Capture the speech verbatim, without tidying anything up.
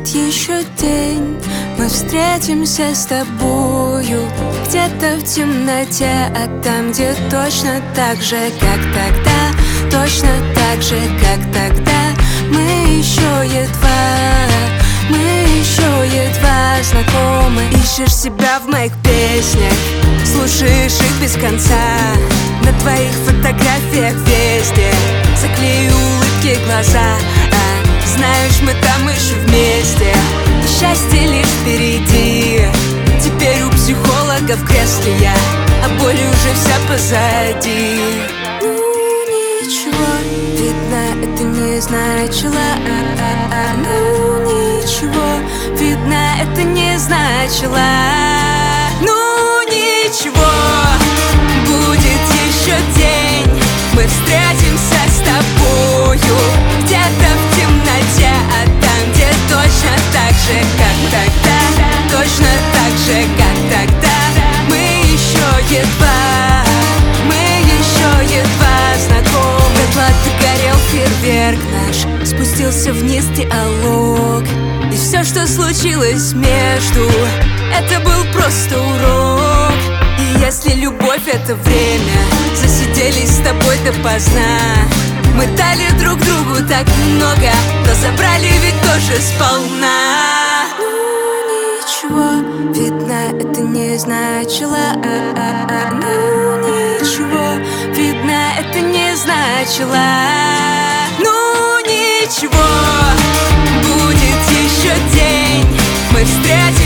еще день, мы встретимся с тобою где-то в темноте, а там, где точно так же, как тогда, точно так же, как тогда. Мы еще едва, мы еще едва знакомы. Ищешь себя в моих песнях, слушаешь их без конца. На твоих фотографиях везде заклею улыбки глаза. А знаешь, мы там еще вместе, и счастье лишь впереди. Теперь у психолога в кресле я, а боль уже вся позади. Ну ничего, видно, это не значило. А-а-а. Ну ничего, видно, это не значило. Ну ничего, будет еще день, мы встретимся с тобою где-то в темноте, а там, где точно так же, как тогда, точно так же, как тогда. Мы еще едва, мы еще едва знакомы. Как ладно горел фейерверк наш, спустился вниз диалог, и все, что случилось между, это был просто урок. И если любовь — это время, засиделись с тобой допоздна. Мы дали друг другу так много, но забрали ведь тоже сполна. Ну ничего, видно, это не значило. А-а-а. Ну ничего, видно, это не значило. Ну ничего, будет еще день, мы встретимся